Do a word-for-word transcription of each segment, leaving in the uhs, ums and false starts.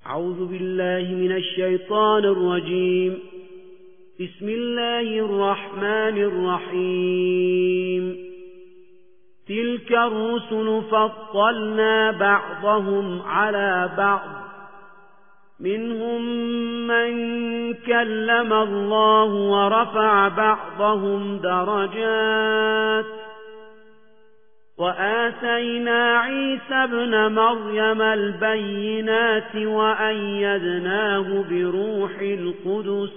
أعوذ بالله من الشيطان الرجيم. بسم الله الرحمن الرحيم. تلك الرسل فضلنا بعضهم على بعض، منهم من كلم الله ورفع بعضهم درجات، وآتينا عيسى ابن مريم البينات وأيدناه بروح القدس،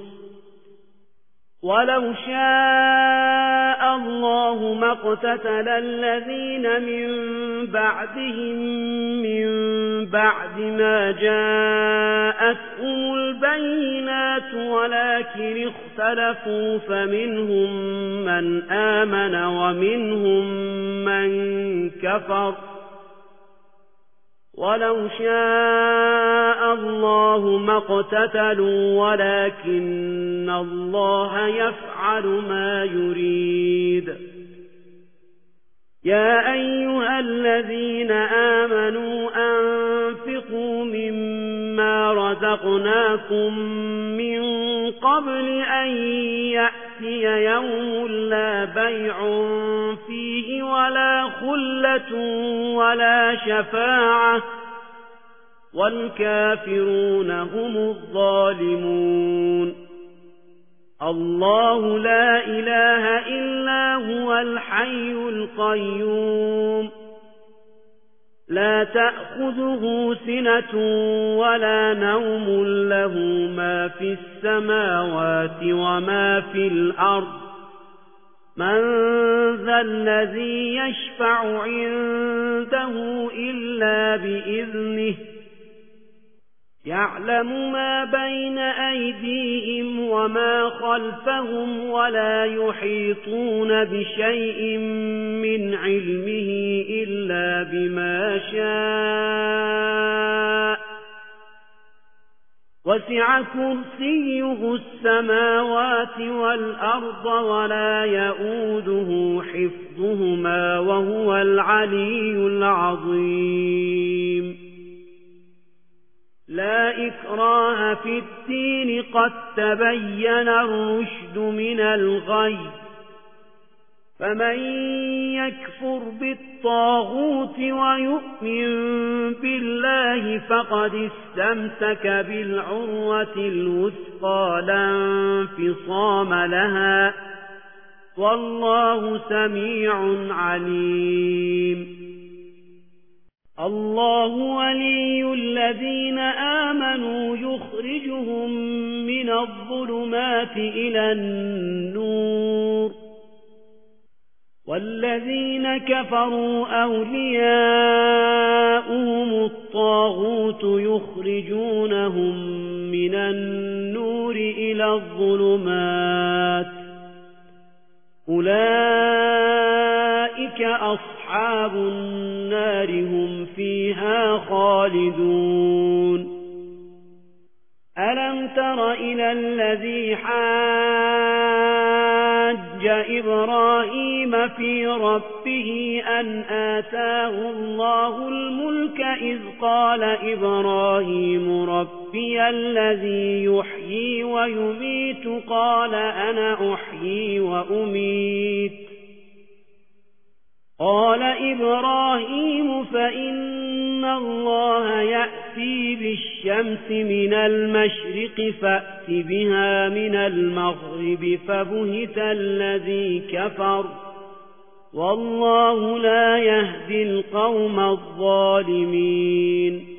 ولو شاء الله ما اقتتل الذين من بعدهم من بعد ما جاءتهم البينات ولكن اختلفوا فمنهم من آمن ومنهم من كفر، ولو شاء الله ما اقتتلوا ولكن الله يفعل ما يريد. يا أيها الذين آمنوا أنفقوا مما رزقناكم من قبل أن يأتي يوم لا بيع فيه ولا خلة ولا شفاعة والكافرون هم الظالمون. الله لا إله إلا هو الحي القيوم، لا تأخذه سنة ولا نوم، له ما في السماوات وما في الأرض. من ذا الذي يشفع عنده إلا بإذنه، يعلم ما بين أيديهم وما خلفهم ولا يحيطون بشيء من علمه إلا بما شاء، وسع كرسيه السماوات والأرض ولا يؤوده حفظهما وهو العلي العظيم. لا إكراه في الدين، قد تبين الرشد من الغي، فمن يكفر بالطاغوت ويؤمن بالله فقد استمسك بالعروة الوثقى لا انفصام لها، والله سميع عليم. الله ولي الذين آمنوا يخرجهم من الظلمات إلى النور، والذين كفروا أولياؤهم الطاغوت يخرجونهم من النور إلى الظلمات، أولئك أصحاب النار هم فيها خالدون. ألم تر إلى الذي حاج إبراهيم في ربه أن آتاه الله الملك إذ قال إبراهيم ربي الذي يحيي ويميت قال أنا أحيي وأميت، قال إبراهيم فإن الله يأتي بالشمس من المشرق فأت بها من المغرب فبهت الذي كفر، والله لا يهدي القوم الظالمين.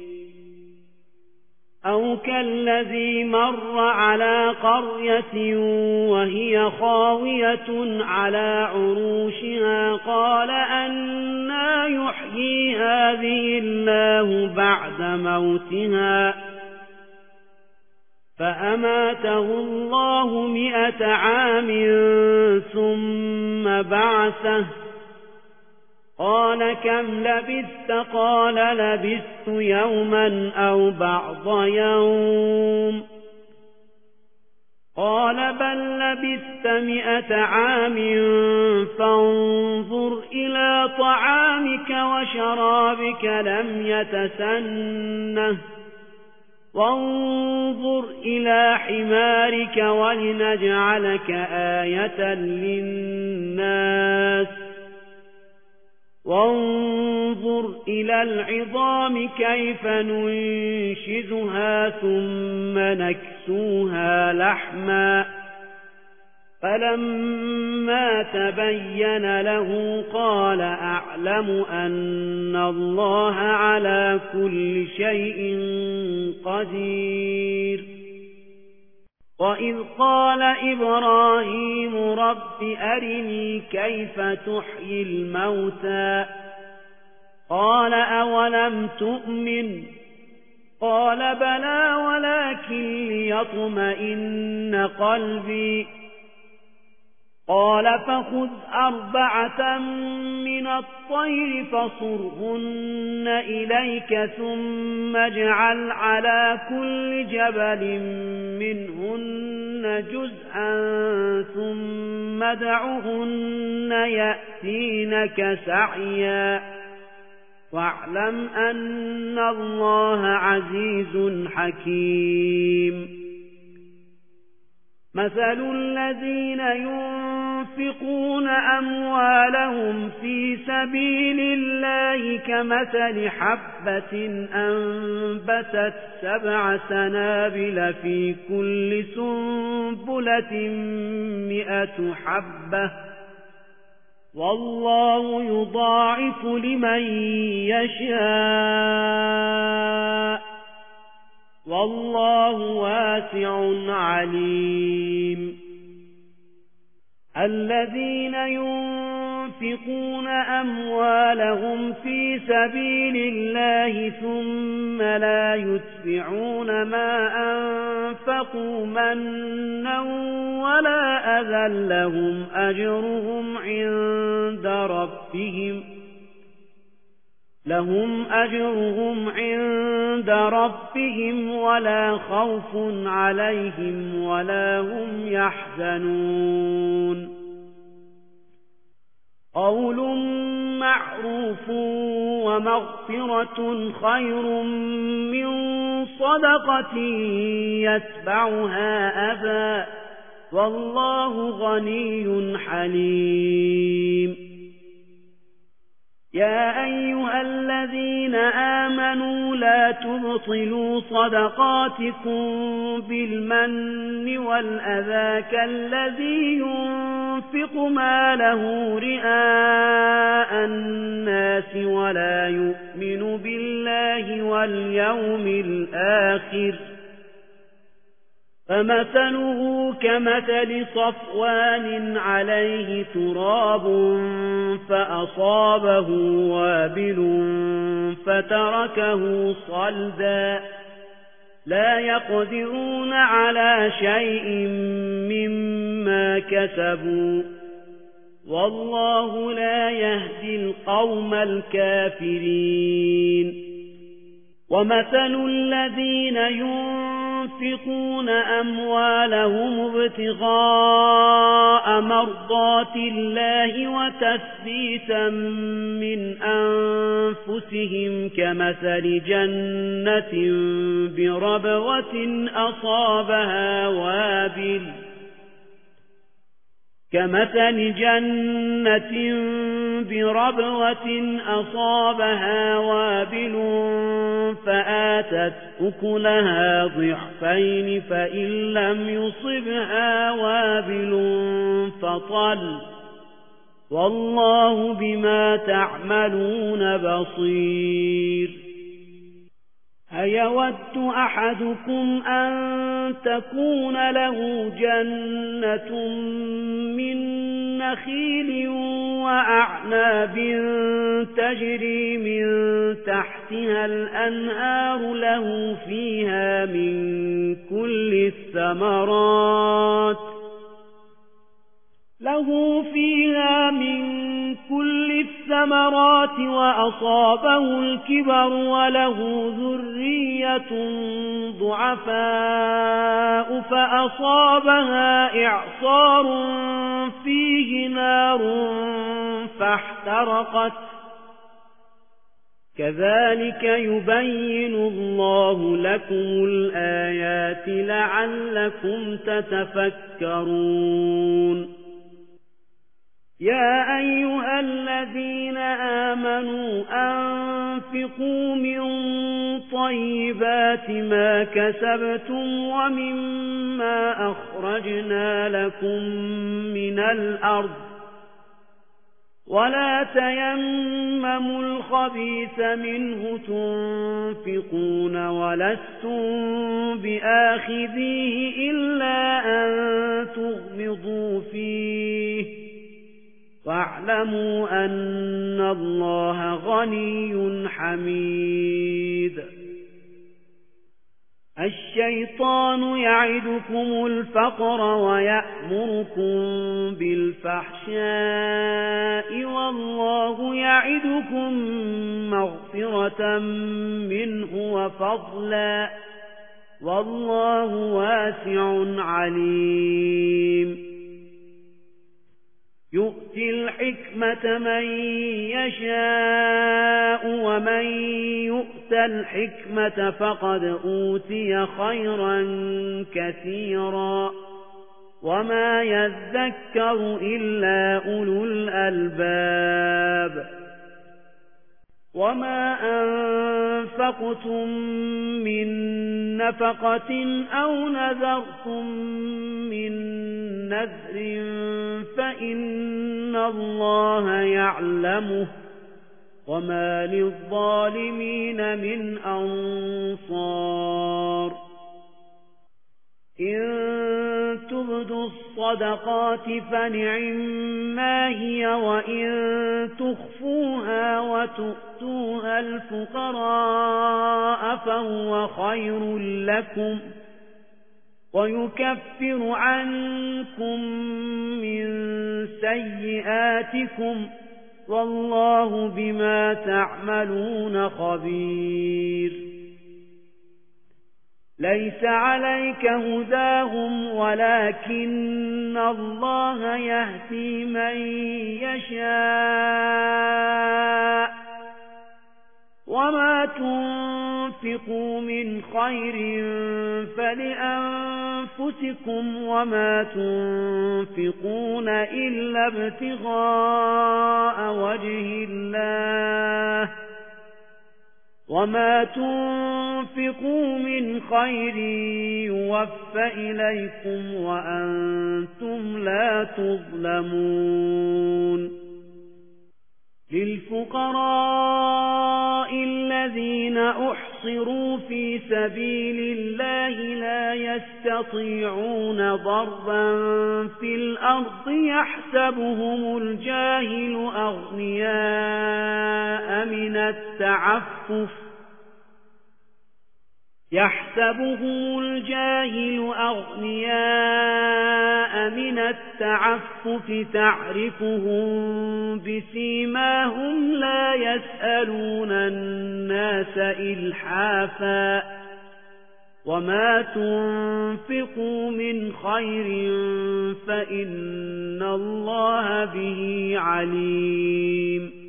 أو كالذي مر على قرية وهي خاوية على عروشها قال أنى يحيي هذه الله بعد موتها، فأماته الله مئة عام ثم بعثه، قال كم لبثت؟ قال لبثت يوما أو بعض يوم، قال بل لبثت مئة عام فانظر إلى طعامك وشرابك لم يتسنه، وانظر إلى حمارك ولنجعلك آية للناس وانظر إلى العظام كيف ننشزها ثم نكسوها لحما فلما تبين له قال أعلم أن الله على كل شيء قدير وإذ قال إبراهيم رب أرني كيف تحيي الموتى قال أولم تؤمن قال بلى ولكن ليطمئن قلبي قال فخذ أربعة من الطير فصرهن إليك ثم اجعل على كل جبل منهن جزءا ثم ادعهن يأتينك سعيا واعلم أن الله عزيز حكيم مثل الذين ينفقون أموالهم في سبيل الله كمثل حبة أنبتت سبع سنابل في كل سنبلة مئة حبة والله يضاعف لمن يشاء والله واسع عليم الذين ينفقون أموالهم في سبيل الله ثم لا يتبعون ما أنفقوا منا ولا أذى لهم أجرهم عند ربهم لهم أجرهم عند ربهم ولا خوف عليهم ولا هم يحزنون قول معروف ومغفرة خير من صدقة يتبعها أذى والله غني حليم يا أيها الذين آمنوا لا تبطلوا صدقاتكم بالمن والأذى كالذي ينفق ماله رئاء الناس ولا يؤمن بالله واليوم الآخر فمثله كمثل صفوان عليه تراب فأصابه وابل فتركه صلدا لا يقدرون على شيء مما كسبوا والله لا يهدي القوم الكافرين ومثل الذين ينفقون أموالهم ابتغاء مرضات الله وتثبيتا من أنفسهم كمثل جنة بربوة أصابها وابل كمثل جنة بربوة أصابها وابل فآتت أكلها ضعفين فإن لم يصبها وابل فطل والله بما تعملون بصير أيود أحدكم أن تكون له جنة من نخيل وأعناب تجري من تحتها الأنهار له فيها من كل الثمرات له فيها من كل الثمرات وأصابه الكبر وله ذرية ضعفاء فأصابها إعصار فيه نار فاحترقت كذلك يبين الله لكم الآيات لعلكم تتفكرون يا أيها الذين آمنوا أنفقوا من طيبات ما كسبتم ومما أخرجنا لكم من الأرض ولا تيمموا الخبيث منه تنفقون ولستم بآخذيه إلا أن تغمضوا فيه واعلموا أن الله غني حميد الشيطان يعدكم الفقر ويأمركم بالفحشاء والله يعدكم مغفرة منه وفضلا والله واسع عليم يؤتي الحكمة من يشاء ومن يؤت الحكمة فقد أوتي خيرا كثيرا وما يذكر إلا أولو الألباب وما أنفقتم من نفقة أو نذرتم من نذر فإن الله يعلمه وما للظالمين من أنصار إن تبدوا الصدقات فنعما هي وإن تخفوها وتؤتوها الفقراء فهو خير لكم ويكفر عنكم من سيئاتكم والله بما تعملون خبير ليس عليك هداهم ولكن الله يهدي من يشاء وما تنفقوا من خير فلأنفسكم وما تنفقون إلا ابتغاء وجه الله وما تنفقوا من خير يوفى إليكم وأنتم لا تظلمون للفقراء الذين أحصروا في سبيل الله لا يستطيعون ضربا في الأرض يحسبهم الجاهل أغنياء من التعفف يحسبهم الجاهل أغنياء من التعفف تعرفهم بسيماهم لا يسألون الناس إلحافا وما تنفقوا من خير فإن الله به عليم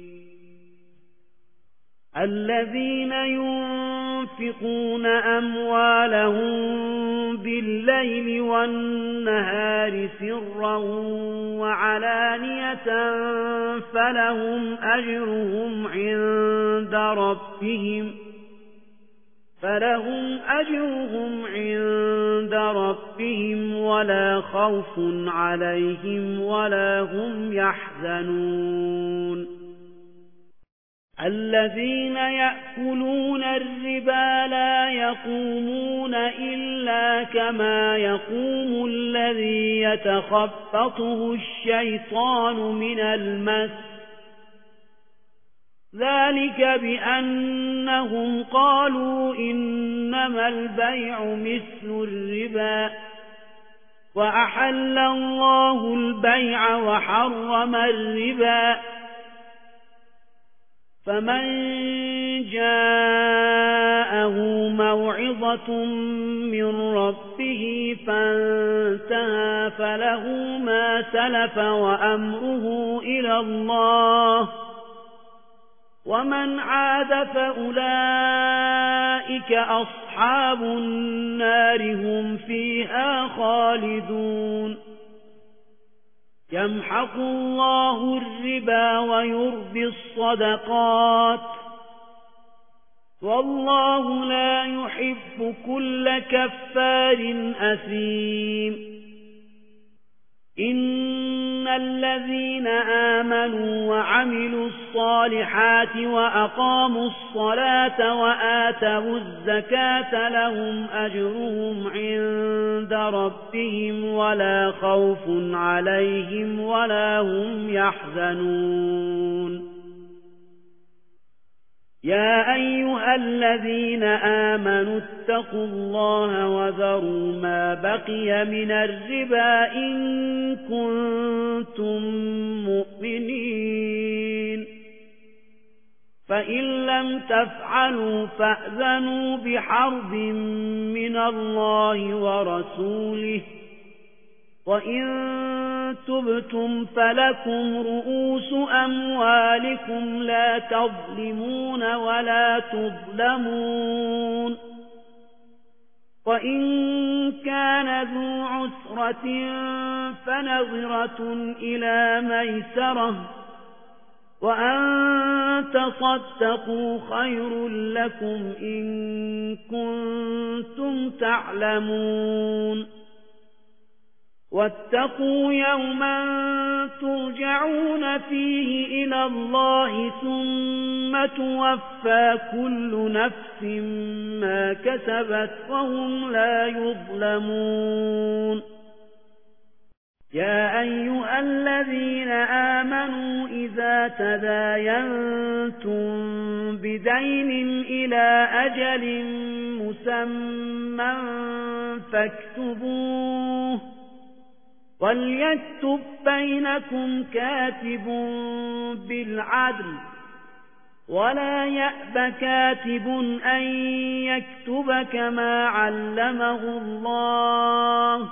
الذين ينفقون أموالهم بالليل والنهار سرا وعلانية فلهم أجرهم عند ربهم فلهم أجرهم عند ربهم ولا خوف عليهم ولا هم يحزنون الذين يأكلون الربا لا يقومون إلا كما يقوم الذي يتخبطه الشيطان من المس ذلك بأنهم قالوا إنما البيع مثل الربا وأحل الله البيع وحرم الربا فمن جاءه موعظة من ربه فانتهى فله ما سلف وأمره إلى الله ومن عاد فأولئك أصحاب النار هم فيها خالدون يمحق الله الربا ويربي الصدقات والله لا يحب كل كفار أثيم إن الذين آمنوا وعملوا الصالحات وأقاموا الصلاة وآتوا الزكاة لهم أجرهم عند ربهم ولا خوف عليهم ولا هم يحزنون يا أيها الذين آمنوا اتقوا الله وذروا ما بقي من الربا إن كنتم مؤمنين فإن لم تفعلوا فأذنوا بحرب من الله ورسوله وإن تبتم فلكم رؤوس أموالكم لا تظلمون ولا تظلمون وإن كان ذو عسرة فنظرة إلى ميسرة وأن تصدقوا خير لكم إن كنتم تعلمون واتقوا يوما ترجعون فيه إلى الله ثم توفى كل نفس ما كسبت وهم لا يظلمون يا أيها الذين آمنوا إذا تداينتم بدين إلى أجل مسمى فاكتبوه وليكتب بينكم كاتب بالعدل ولا يأب كاتب أن يكتب كما علمه الله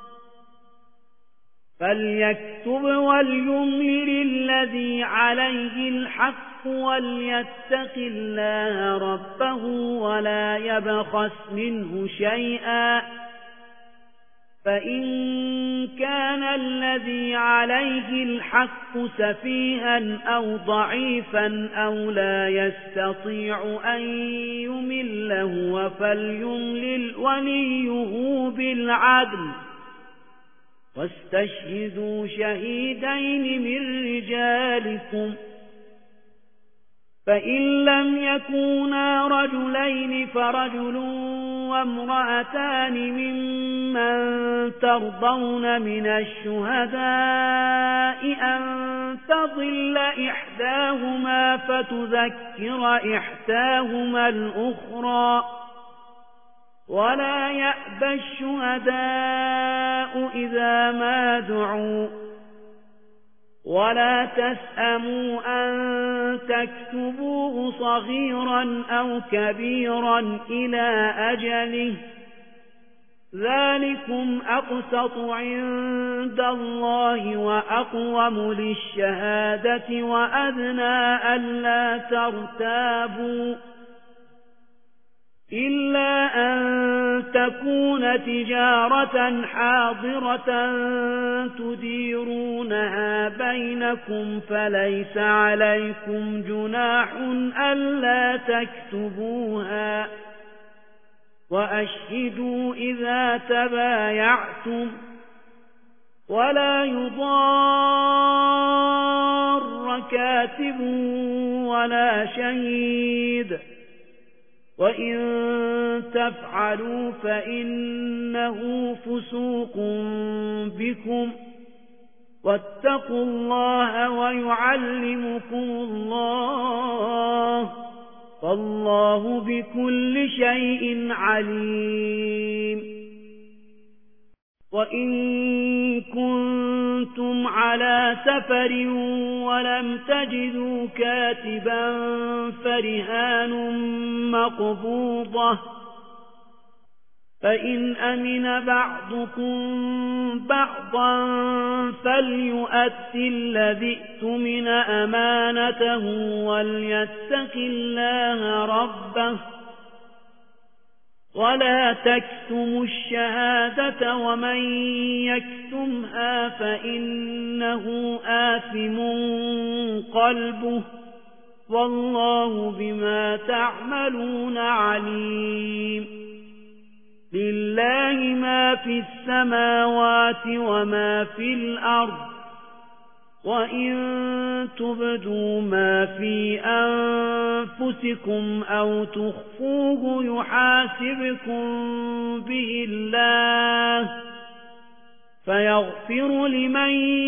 فليكتب وليملل الذي عليه الحق وليتق الله ربه ولا يبخس منه شيئا فإن كان الذي عليه الحق سفيها أو ضعيفا أو لا يستطيع أن يمل هو فليملل وليه بالعدل واستشهدوا شهيدين من رجالكم فإن لم يكونا رجلين فرجل وامرأتان ممن ترضون من الشهداء أن تضل إحداهما فتذكر إحداهما الأخرى ولا يأبى الشهداء إذا ما دعوا ولا تسأموا أن تكتبوه صغيرا أو كبيرا إلى أجله ذلكم أقسط عند الله وأقوم للشهادة وأدنى ألا ترتابوا إلا أن تكون تجارة حاضرة تديرونها بينكم فليس عليكم جناح ألا تكتبوها وأشهدوا إذا تبايعتم ولا يضار كاتب ولا شهيد وإن تفعلوا فإنه فسوق بكم واتقوا الله ويعلمكم الله والله بكل شيء عليم وإن كنتم على سفر ولم تجدوا كاتبا فرهان مقبوضة فإن أمن بعضكم بعضا فليؤد الذي اؤتمن أمانته وليتق الله ربه ولا تكتموا الشهادة ومن يكتمها فإنه آثم قلبه والله بما تعملون عليم لله ما في السماوات وما في الأرض وإن تبدوا ما في أنفسكم أو تخفوه يحاسبكم به الله فيغفر لمن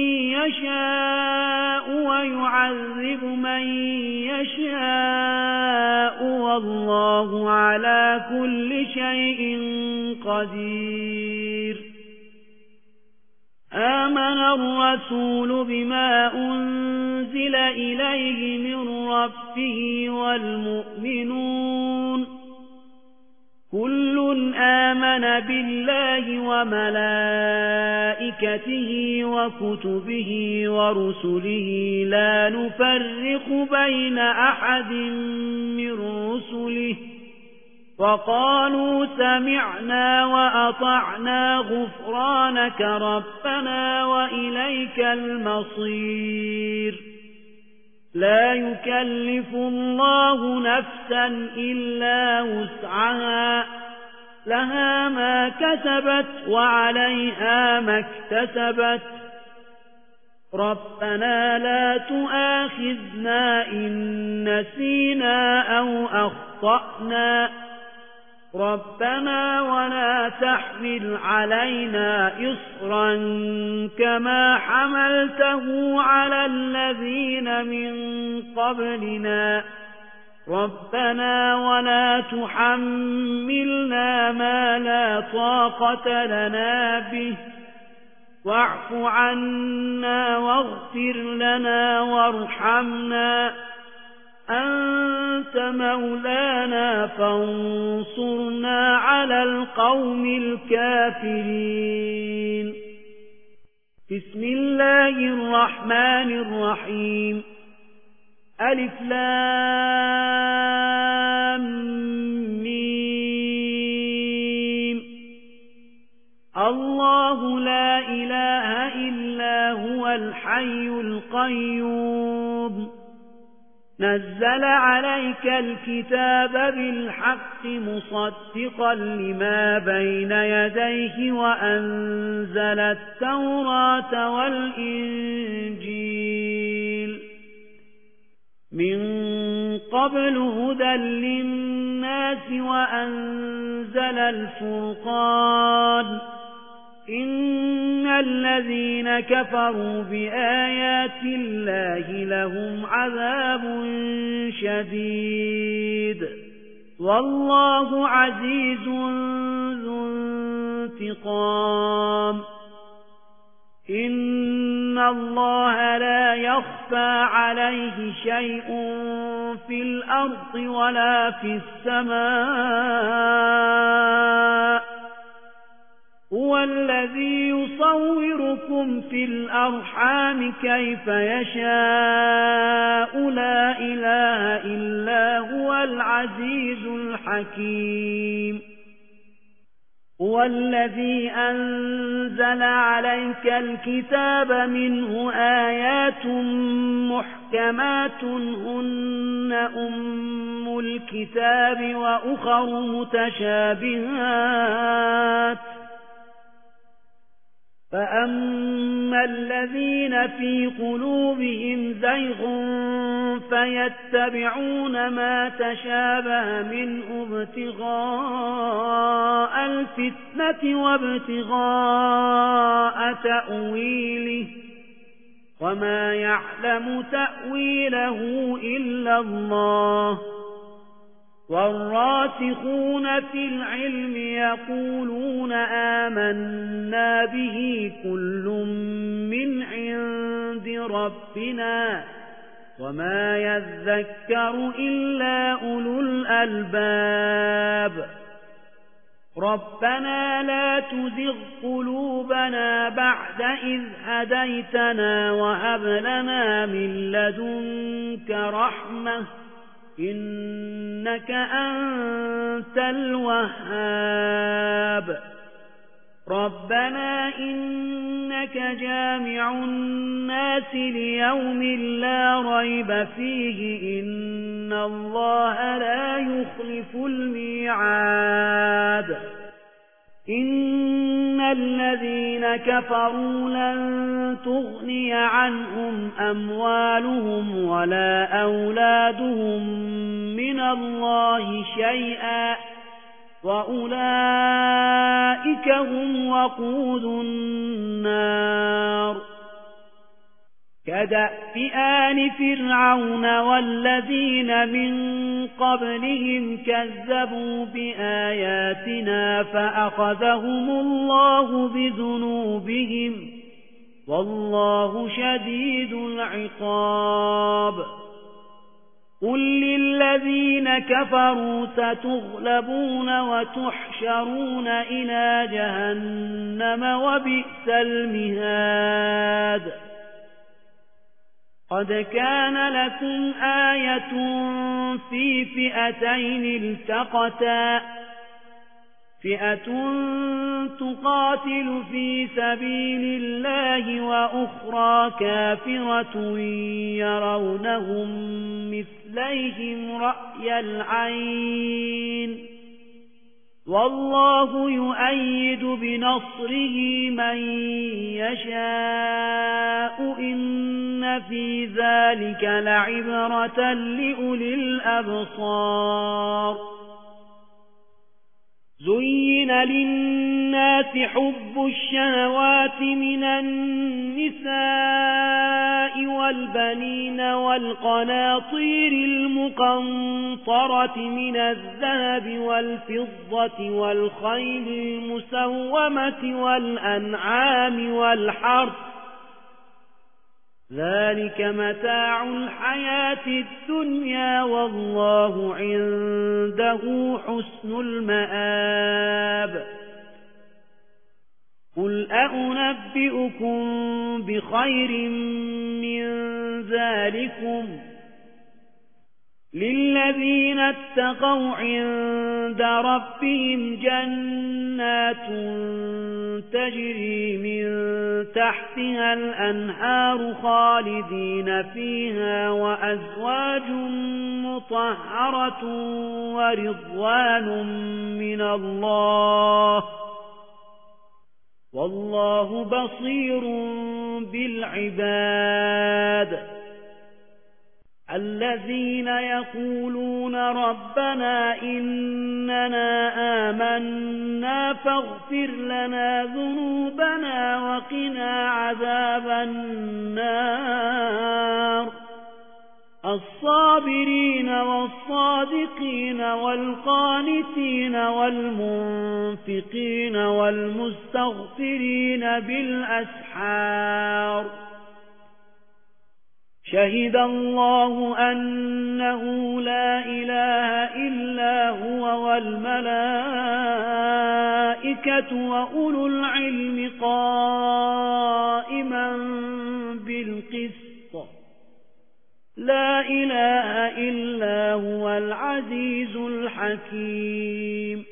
يشاء ويعذب من يشاء والله على كل شيء قدير آمن الرسول بما أنزل إليه من ربه والمؤمنون كل آمن بالله وملائكته وكتبه ورسله لا نفرق بين أحد من رسله وقالوا سمعنا وأطعنا غفرانك ربنا وإليك المصير لا يكلف الله نفسا إلا وسعها لها ما كسبت وعليها ما اكتسبت ربنا لا تؤاخذنا إن نسينا أو أخطأنا ربنا ولا تحمل علينا إصرا كما حملته على الذين من قبلنا ربنا ولا تحملنا ما لا طاقة لنا به واعف عنا واغفر لنا وارحمنا أنت مولانا فانصرنا على القوم الكافرين بسم الله الرحمن الرحيم ألف لام ميم الله لا إله إلا هو الحي القيوم نزل عليك الكتاب بالحق مصدقا لما بين يديه وأنزل التوراة والإنجيل من قبل هدى للناس وأنزل الفرقان إن الذين كفروا بآيات الله لهم عذاب شديد والله عزيز ذو انتقام إن الله لا يخفى عليه شيء في الأرض ولا في السماء هو الذي يصوركم في الأرحام كيف يشاء لا إله إلا هو العزيز الحكيم هو الذي أنزل عليك الكتاب منه آيات محكمات هن أم الكتاب وأخر متشابهات فأما الذين في قلوبهم زيغ فيتبعون ما تشابه منه ابتغاء الفتنة وابتغاء تأويله وما يعلم تأويله إلا الله والراسخون في العلم يقولون آمنا به كل من عند ربنا وما يذكر إلا أولو الألباب ربنا لا تزغ قلوبنا بعد إذ هديتنا وهب لنا من لدنك رحمة إنك أنت الوهاب ربنا إنك جامع الناس ليوم لا ريب فيه إن الله لا يخلف الميعاد إن الذين كفروا لن تغني عنهم أموالهم ولا أولادهم من الله شيئا وأولئك هم وقود النار كدأب آل فرعون والذين من قبلهم كذبوا بآياتنا فأخذهم الله بذنوبهم والله شديد العقاب قل للذين كفروا ستغلبون وتحشرون إلى جهنم وبئس المهاد قد كان لكم آية في فئتين التقتا فئة تقاتل في سبيل الله وأخرى كافرة يرونهم مثليهم رأي العين والله يؤيد بنصره من يشاء إن في ذلك لعبرة لأولي الأبصار زين للناس حب الشهوات من النساء والبنين والقناطير المقنطرة من الذهب والفضة والخيل المسومة والأنعام والحرث ذلك متاع الحياة الدنيا والله عنده حسن المآب قل أأنبئكم بخير من ذلكم للذين اتقوا عند ربهم جنات تجري من تحتها الأنهار خالدين فيها وأزواج مطهرة ورضوان من الله والله بصير بالعباد الذين يقولون ربنا إننا آمنا فاغفر لنا ذنوبنا وقنا عذاب النار الصابرين والصادقين والقانتين والمنفقين والمستغفرين بالأسحار شهد الله أنه لا إله إلا هو والملائكة وأولو العلم قائما بالقسط لا إله إلا هو العزيز الحكيم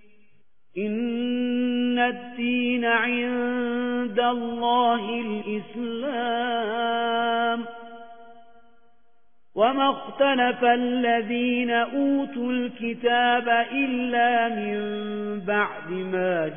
إن الدين عند الله الإسلام وما اختلف الذين أوتوا الكتاب إلا من بعد ما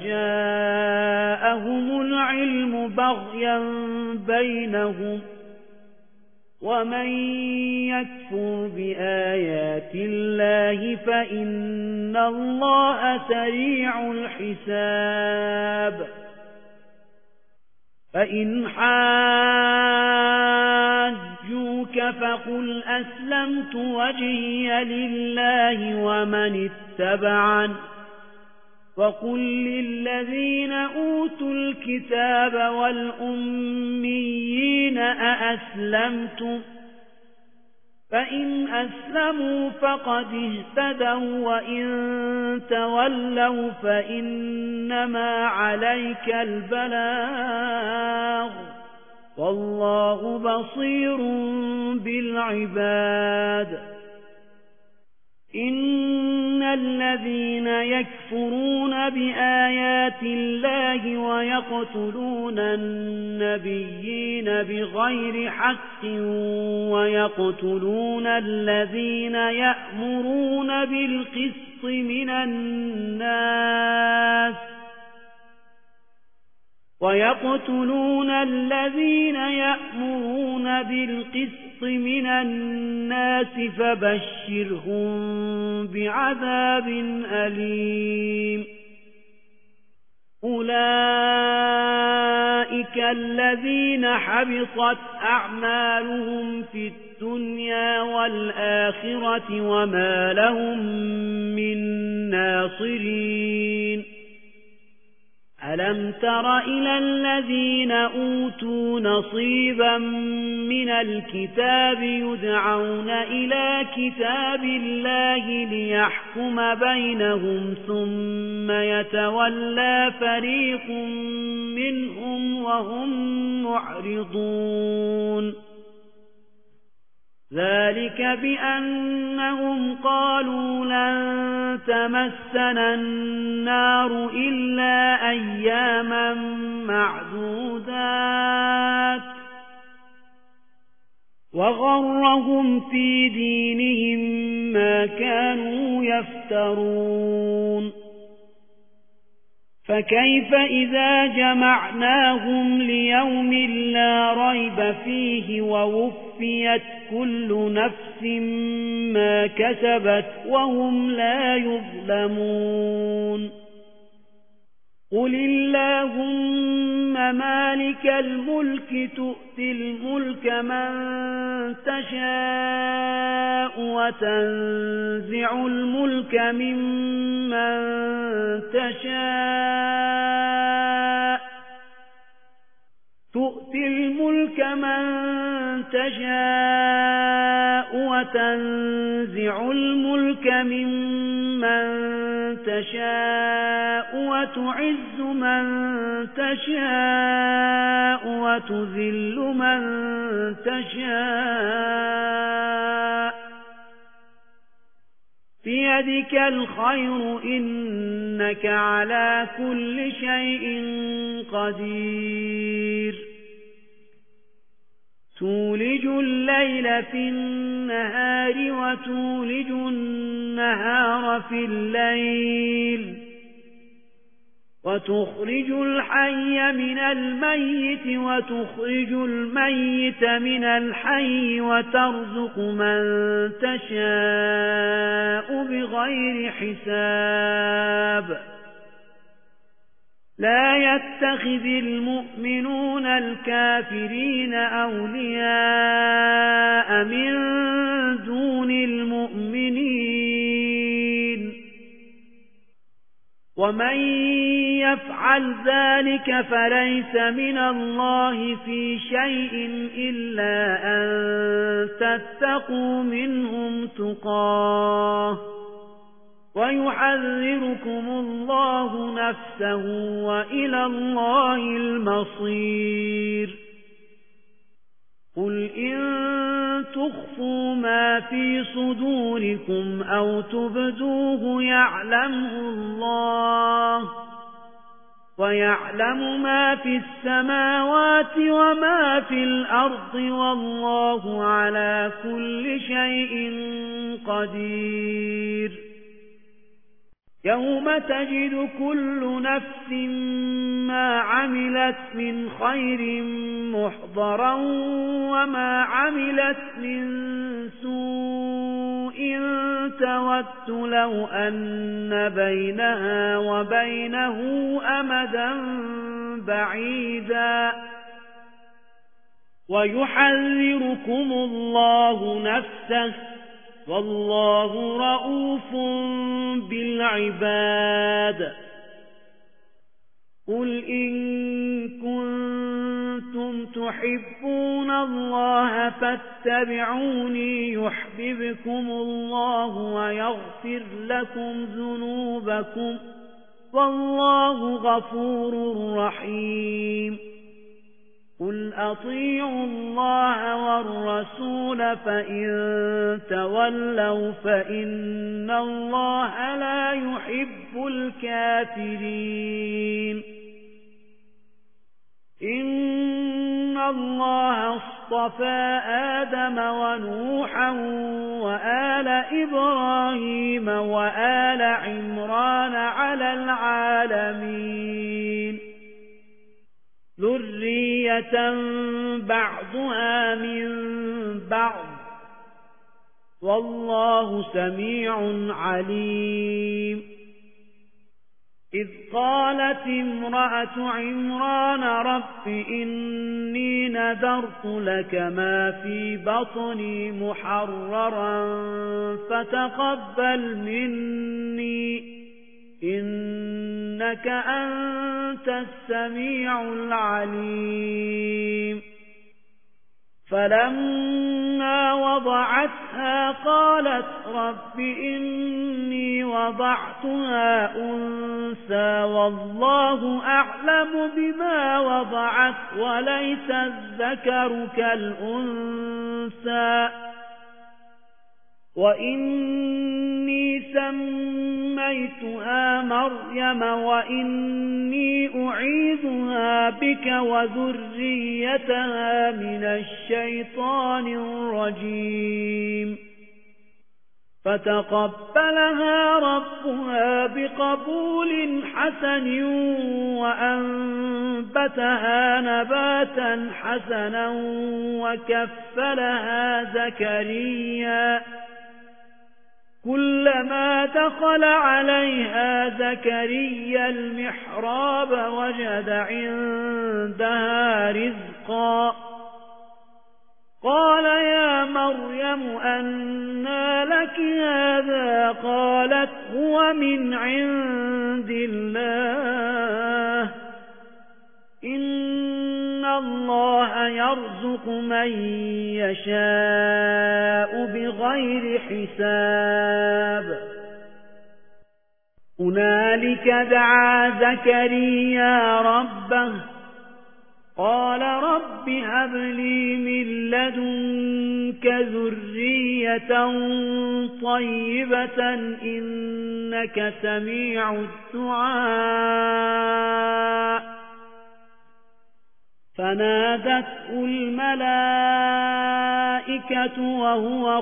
جاءهم العلم بغيا بينهم ومن يكفر بآيات الله فإن الله سريع الحساب فإن حاجوك فقل أسلمت وجهي لله ومن اتبعن وقل للذين أوتوا الكتاب والأميين أأسلمتم فإن أسلموا فقد اهتدوا وإن تولوا فإنما عليك البلاغ والله بصير بالعباد. إن الذين يكفرون بآيات الله ويقتلون النبيين بغير حق ويقتلون الذين يأمرون بالقسط من الناس ويقتلون الذين يأمرون بالقسط من الناس فبشرهم بعذاب أليم. أولئك الذين حبطت أعمالهم في الدنيا والآخرة وما لهم من ناصرين. ألم تر إلى الذين أوتوا نصيبا من الكتاب يدعون إلى كتاب الله ليحكم بينهم ثم يتولى فريق منهم وهم معرضون. ذلك بأنهم قالوا لن تمسنا النار إلا أياما معدودات وغرهم في دينهم ما كانوا يفترون. فكيف إذا جمعناهم ليوم لا ريب فيه ووفيت كل نفس ما كسبت وهم لا يظلمون. قل اللهم مالك الملك تؤتي الملك من تشاء وتنزع الملك ممن تشاء تؤتي الملك من تشاء وتنزع الملك ممن تشاء وتعز من تشاء وتذل من تشاء بيدك الخير إنك على كل شيء قدير. تولج الليل في النهار وتولج النهار في الليل وتخرج الحي من الميت وتخرج الميت من الحي وترزق من تشاء بغير حساب. لا يتخذ المؤمنون الكافرين أولياء من دون المؤمنين ومن يفعل ذلك فليس من الله في شيء إلا أن تتقوا منهم تقاه ويحذركم الله نفسه وإلى الله المصير. قل إن تخفوا ما في صدوركم أو تبدوه يعلمه الله ويعلم ما في السماوات وما في الأرض والله على كل شيء قدير. يوم تجد كل نفس ما عملت من خير محضرا وما عملت من سوء تود لو أن بينها وبينه أمدا بعيدا ويحذركم الله نفسه والله رؤوف بالعباد. قل إن كنتم تحبون الله فاتبعوني يحببكم الله ويغفر لكم ذنوبكم والله غفور رحيم قل أطيعوا الله والرسول فإن تولوا فإن الله لا يحب الكافرين إن الله اصطفى آدم ونوحا وآل إبراهيم وآل عمران على العالمين ذرية بعضها من بعض والله سميع عليم إذ قالت امرأة عمران رب إني نذرت لك ما في بطني محررا فتقبل مني إنك أنت السميع العليم فلما وضعتها قالت رب إني وضعتها أنثى والله أعلم بما وضعت وليس الذكر كالأنثى وإني سميتها مريم وإني أعيذها بك وذريتها من الشيطان الرجيم فتقبلها ربها بقبول حسن وأنبتها نباتا حسنا وكفلها زكريا كلما دخل عليها زكريا المحراب وجد عندها رزقا قال يا مريم أنى لك هذا قالت هو من عند الله إن الله يرزق من يشاء بغير حساب هنالك دعا زكريا ربه قال رب هب لي من لدنك ذرية طيبة إنك سميع الدعاء فنادته الملائكة وهو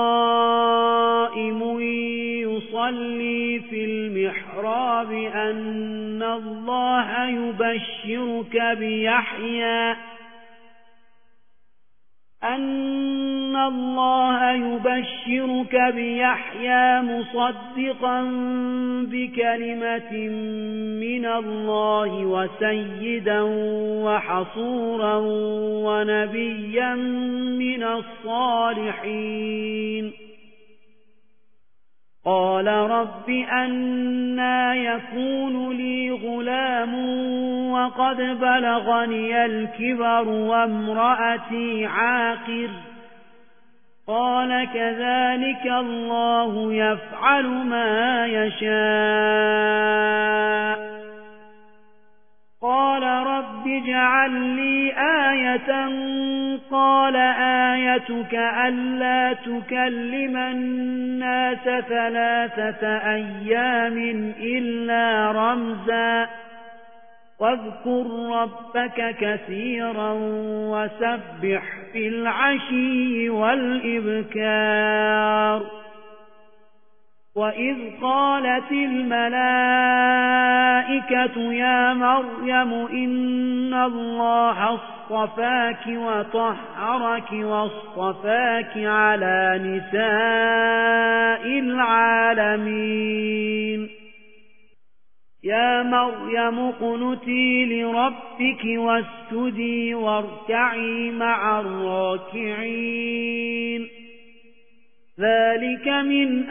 قائم يصلي في المحراب أن الله يبشرك بيحيى أن الله يبشرك بيحيى مصدقا بكلمة من الله وسيدا وحصورا ونبيا من الصالحين قال رب أنى يكون لي غلام وقد بلغني الكبر وامرأتي عاقر قال كذلك الله يفعل ما يشاء قال رب اجعل لي آية قال آيتك ألا تكلم الناس ثلاثة أيام إلا رمزا واذكر ربك كثيرا وسبح في العشي والإبكار وإذ قالت الملائكة يا مريم إن الله اصطفاك وطهرك واصطفاك على نساء العالمين يا مريم اقنتي لربك واسجدي واركعي مع الراكعين ذلك من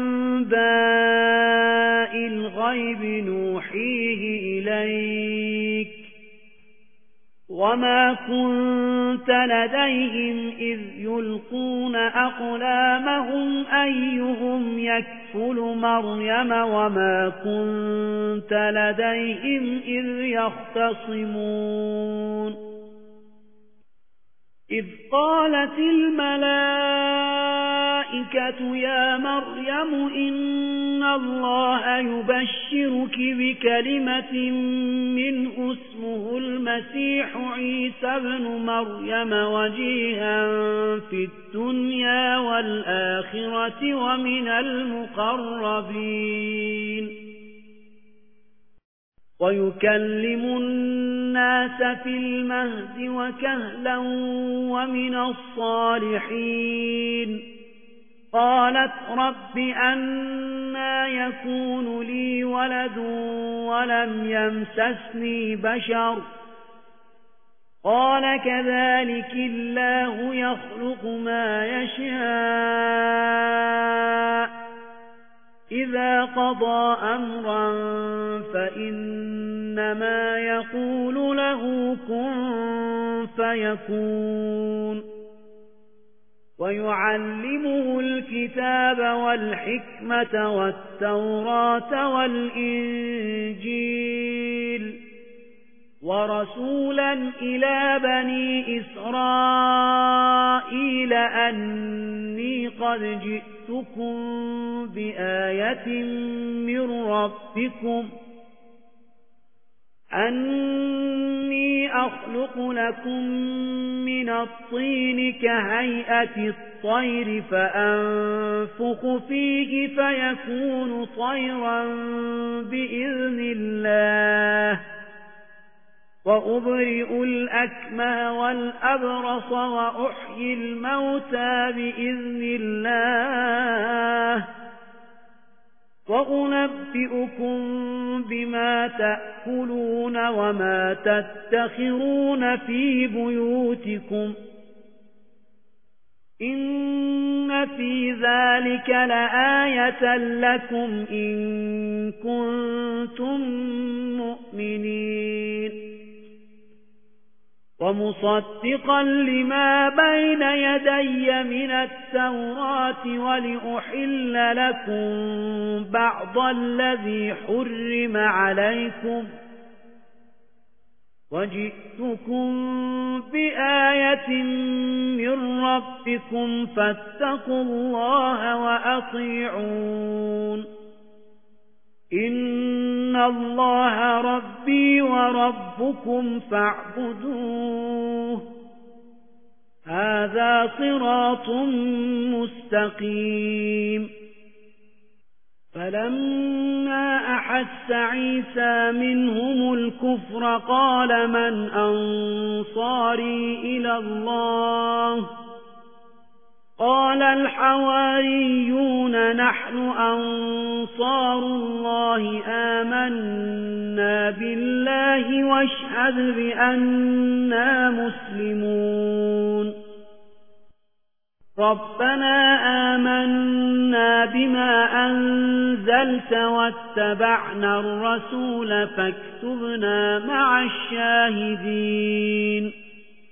أنباء الغيب نوحيه إليك وما كنت لديهم إذ يلقون أقلامهم أيهم يكفل مريم وما كنت لديهم إذ يختصمون إذ قالت الملائكة يا مريم إن الله يبشرك بكلمة منه اسمه المسيح عيسى بن مريم وجيها في الدنيا والآخرة ومن المقربين ويكلم الناس في المهد وكهلا ومن الصالحين قالت رب أنى يكون لي ولد ولم يمسسني بشر قال كذلك الله يخلق ما يشاء إذا قضى أمرا فإنما يقول له كن فيكون ويعلمه الكتاب والحكمة والتوراة والإنجيل ورسولا إلى بني إسرائيل أني قد جئتكم بآية من ربكم أني أخلق لكم من الطين كهيئة الطير فأنفخ فيه فيكون طيرا بإذن الله وأبرئ الأكمى والأبرص وأحيي الموتى بإذن الله وأنبئكم بما تأكلون وما تدخرون في بيوتكم إن في ذلك لآية لكم إن كنتم مؤمنين ومصدقا لما بين يدي من التوراة ولأحل لكم بعض الذي حرم عليكم وجئتكم بآية من ربكم فاتقوا الله وأطيعون إن الله ربي وربكم فاعبدوه هذا صراط مستقيم فلما أحس عيسى منهم الكفر قال من أنصاري إلى الله قال الحواريون نحن أنصار الله آمنا بالله واشهد بأننا مسلمون ربنا آمنا بما أنزلت واتبعنا الرسول فاكتبنا مع الشاهدين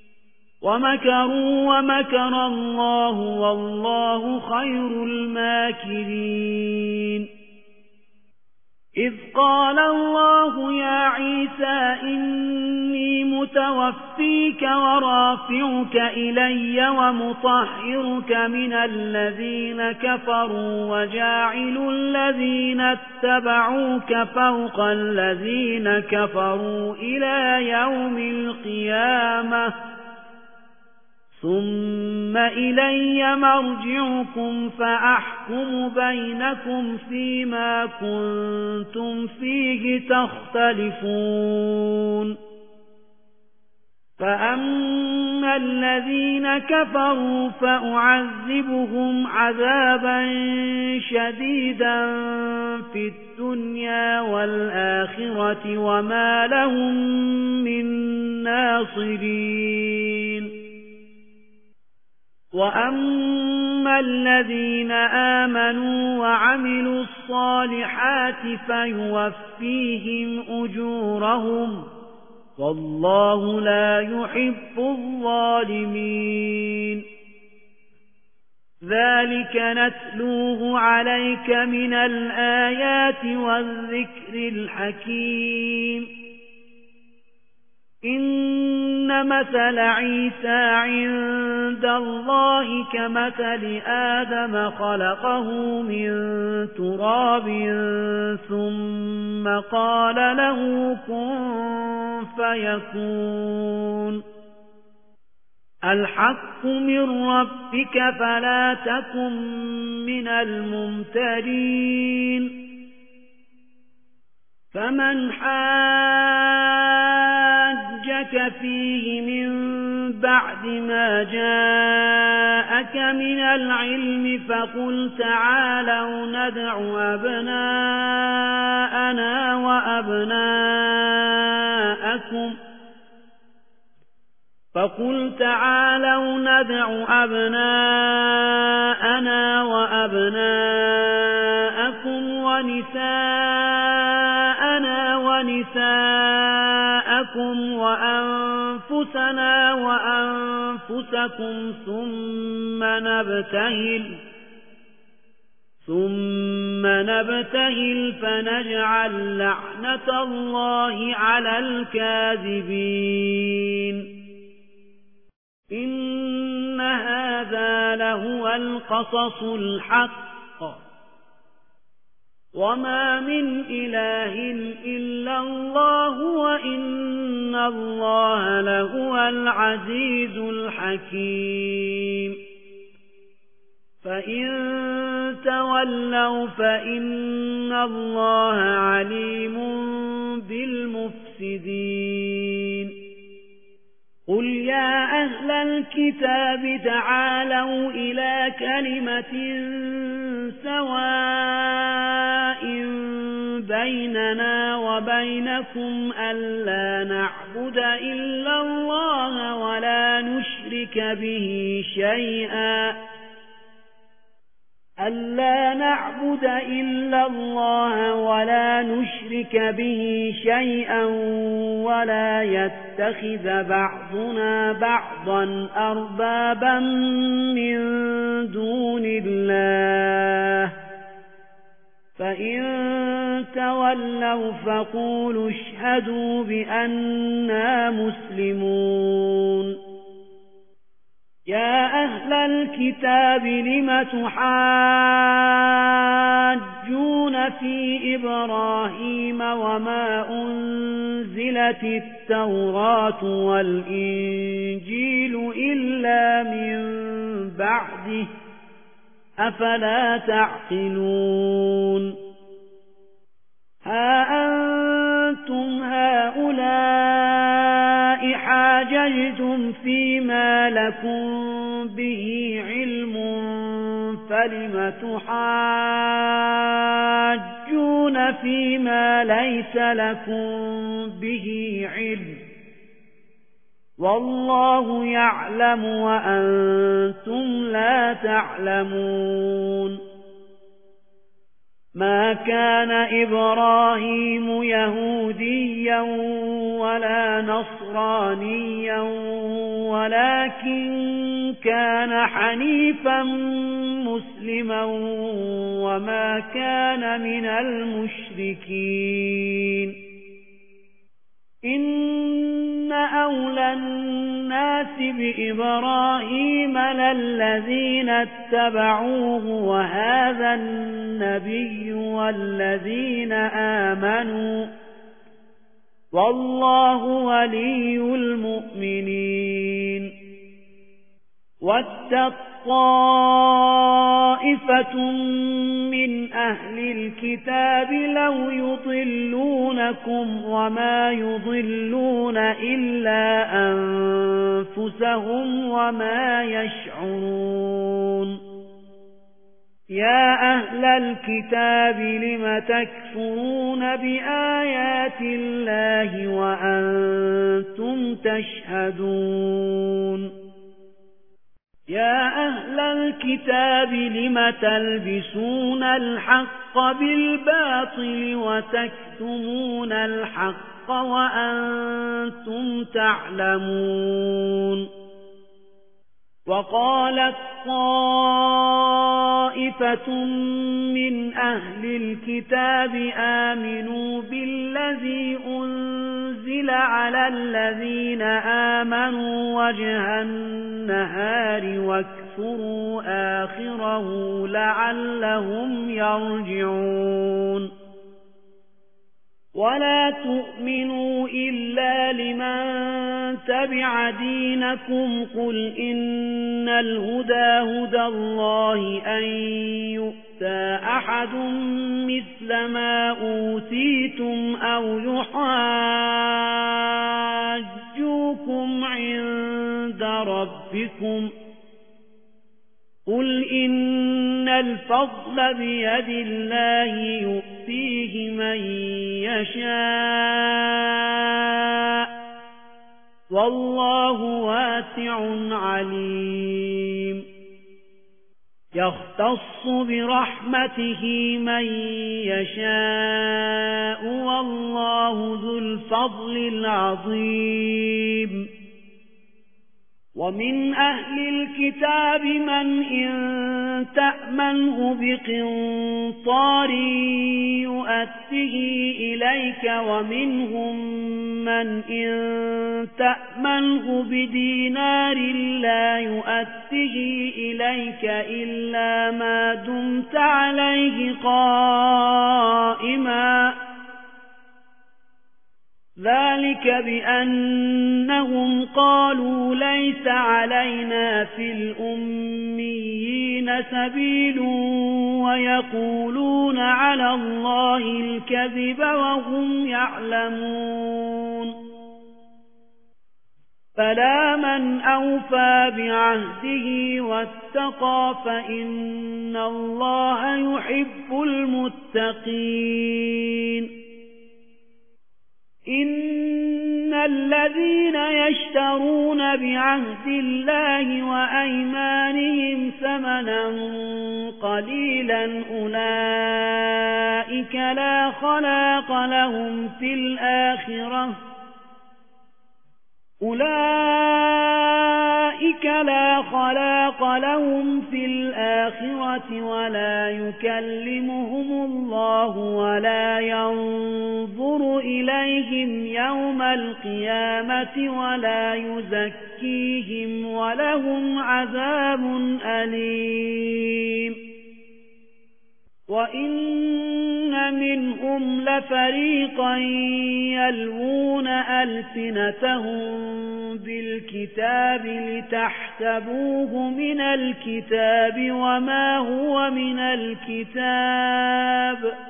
ومكروا ومكر الله والله خير الماكرين إذ قال الله يا عيسى إني متوفيك ورافعك إلي ومطهرك من الذين كفروا وجاعل الذين اتبعوك فوق الذين كفروا إلى يوم القيامة ثم إلي مرجعكم فأحكم بينكم فيما كنتم فيه تختلفون فأما الذين كفروا فأعذبهم عذابا شديدا في الدنيا والآخرة وما لهم من ناصرين وأما الذين آمنوا وعملوا الصالحات فيوفيهم أجورهم والله لا يحب الظالمين. ذلك نتلوه عليك من الآيات والذكر الحكيم. إن مثل عيسى عند الله كمثل آدم خلقه من تراب ثم قال له كن فيكون. الحق من ربك فلا تكن من الممترين. فمن حاجك فيه من بعد ما جاءك من العلم فقل تعالوا ندع أبناءنا وأبناءكم فقل تعالوا ندع أبناءنا وأبناءكم ونساءنا ونساءكم وأنفسنا وأنفسكم ثم نبتهل ثم نبتهل فنجعل لعنة الله على الكاذبين. إن هذا لهو القصص الحق وما من إله إلا الله وإن الله لهو العزيز الحكيم. فإن تولوا فإن الله عليم بالمفسدين. قل يا أهل الكتاب تعالوا إلى كلمة سواء بيننا وبينكم ألا نعبد إلا الله ولا نشرك به شيئا ألا نعبد إلا الله ولا نشرك به شيئا ولا يتخذ بعضنا بعضا أربابا من دون الله. فإن تولوا فقولوا اشهدوا بأننا مسلمون. يا أهل الكتاب لم تحاجون في إبراهيم وما أنزلت التوراة والإنجيل إلا من بعده أفلا تعقلون. ها أنتم هؤلاء حاججتم فيما لكم به علم فلم تحاجون فيما ليس لكم به علم والله يعلم وأنتم لا تعلمون. ما كان إبراهيم يهوديا ولا نصرانيا ولكن كان حنيفا مسلما وما كان من المشركين. إن أولى الناس بإبراهيم للذين اتبعوه وهذا النبي والذين آمنوا والله ولي المؤمنين. واتق طائفة من أهل الكتاب لو يضلونكم وما يضلون إلا أنفسهم وما يشعرون. يا أهل الكتاب لم تكفرون بآيات الله وأنتم تشهدون. يا أهل الكتاب لم تلبسون الحق بالباطل وتكتمون الحق وأنتم تعلمون. وقالت طائفة من أهل الكتاب آمنوا بالذي أنزل على الذين آمنوا وجه النهار واكفروا آخره لعلهم يرجعون. ولا تؤمنوا إلا لمن تبع دينكم قل إن الهدى هدى الله أن يؤتى أحد مثل ما أوتيتم أو يحاجوكم عند ربكم قل إن الفضل بيد الله يؤتيه من يشاء والله واسع عليم. يختص برحمته من يشاء والله ذو الفضل العظيم. ومن أهل الكتاب من إن تأمنه بقنطار يؤته إليك ومنهم من إن تأمنه بدينار لا يؤته إليك إلا ما دمت عليه قائما ذلك بأنهم قالوا ليس علينا في الأميين سبيل ويقولون على الله الكذب وهم يعلمون. فلا من أوفى بعهده واتقى فإن الله يحب المتقين. إن الذين يشترون بعهد الله وأيمانهم ثمنا قليلا أولئك لا خلاق لهم في الآخرة أولئك لا خلاق لهم في الآخرة ولا يكلمهم الله ولا ينظر إليهم يوم القيامة ولا يزكيهم ولهم عذاب أليم. وإن منهم لفريقا يلوون ألسنتهم بالكتاب لتحسبوه من الكتاب وما هو من الكتاب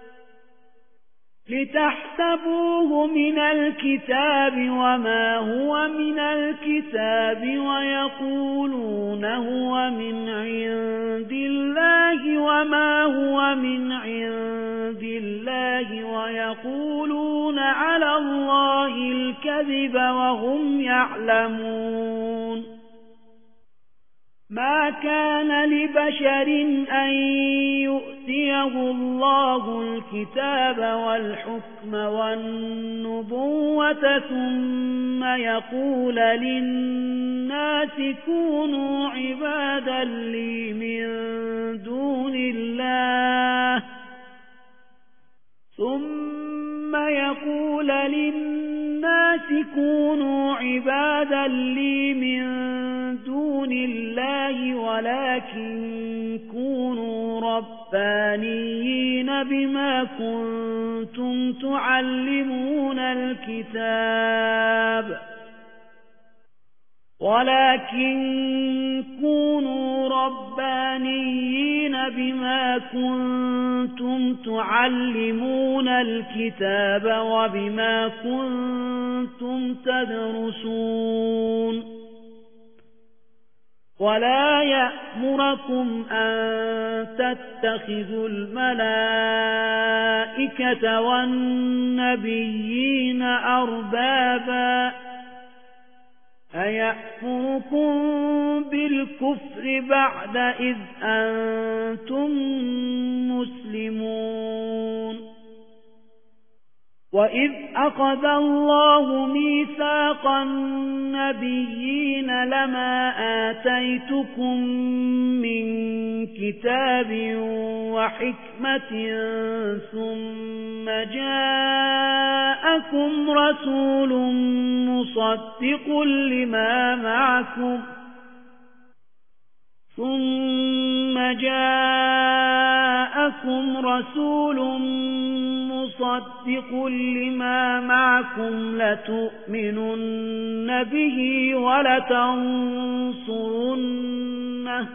لتحسبوه من الكتاب وما هو من الكتاب ويقولون هو من عند الله وما هو من عند الله ويقولون على الله الكذب وهم يعلمون. ما كان لبشر أن يؤتيه الله الكتاب والحكم والنبوة ثم يقول للناس كونوا عبادا لي من دون الله ثم يقول للناس كونوا عبادا لي من دون الله ولكن كونوا ربانيين بما كنتم تعلمون الكتاب ولكن كونوا ربانيين بما كنتم تعلمون الكتاب وبما كنتم تدرسون. ولا يأمركم أن تتخذوا الملائكة والنبيين أربابا أيأمركم بالكفر بعد إذ أنتم مسلمون وإذ أخذ الله ميثاق النبيين لما آتيتكم من كتاب وحكمة ثم جاءكم رسول مصدق لما معكم ثم جاءكم رسول مصدق لما معكم لتؤمنن به ولتنصرنه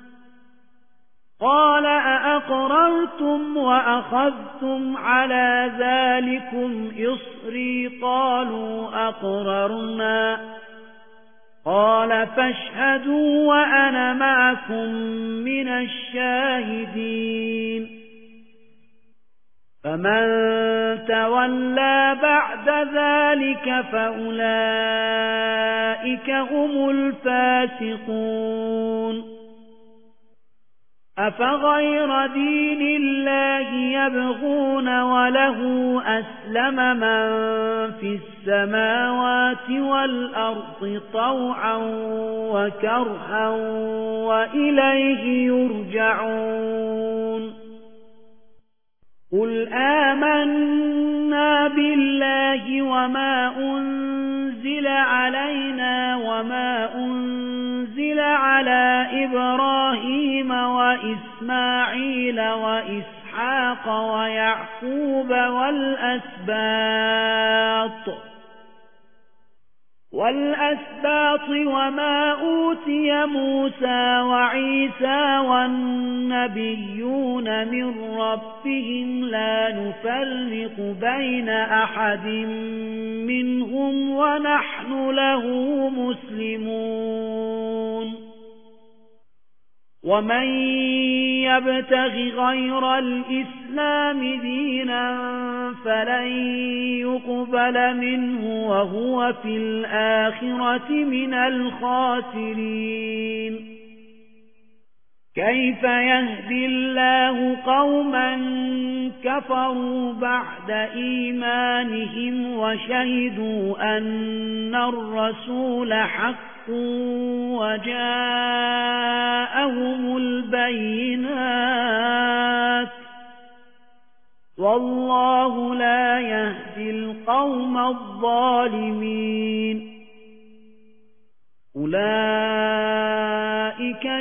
قال أأقررتم وأخذتم على ذلكم إصري قالوا أقررنا قال فاشهدوا وأنا معكم من الشاهدين فمن تولى بعد ذلك فأولئك هم الفاسقون أفغير دين الله يبغون وله أسلم من في السماوات والأرض طوعا وكرها وإليه يرجعون قل آمنا بالله وما أنزل علينا وما أنزل على إبراهيم وإسماعيل وإسحاق ويعقوب والأسباط والأسباط وما أوتي موسى وعيسى والنبيون من ربهم لا نفرق بين أحد منهم ونحن له مسلمون ومن يبتغ غير الإسلام دينا فلن يقبل منه وهو في الآخرة من الخاسرين كيف يهدي الله قوما كفروا بعد إيمانهم وشهدوا أن الرسول حق وجاءهم البينات والله لا يهدي القوم الظالمين أولئك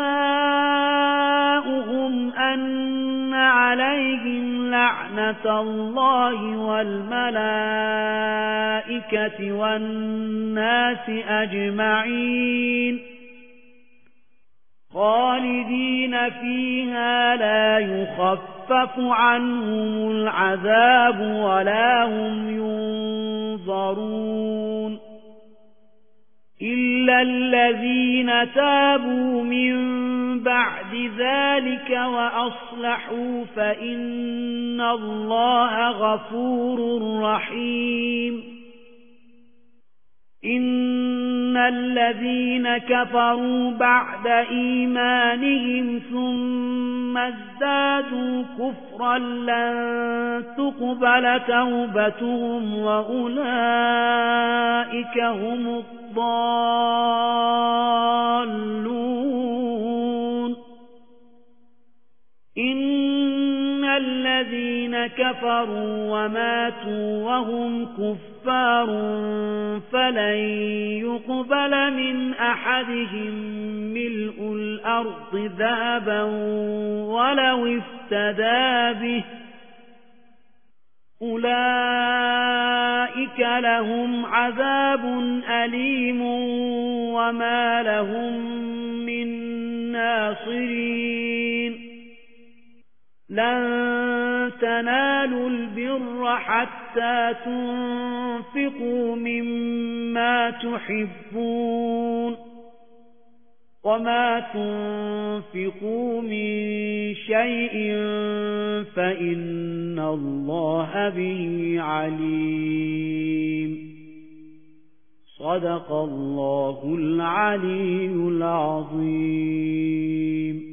جزاؤهم أن عليهم لعنة الله والملائكة والناس أجمعين خالدين فيها لا يخفف عنهم العذاب ولا هم ينظرون إلا الذين تابوا من بعد ذلك وأصلحوا فإن الله غفور رحيم إن الذين كفروا بعد إيمانهم ثم ازدادوا كفرا لن تقبل توبتهم وأولئك هم الضالون إن الذين كفروا وماتوا وهم كفار فلن يقبل من أحدهم ملء الأرض ذهبا ولو افتدى به أولئك لهم عذاب أليم وما لهم من ناصرين لن تنالوا البر حتى تنفقوا مما تحبون وما تنفقوا من شيء فإن الله به عليم صدق الله العلي العظيم.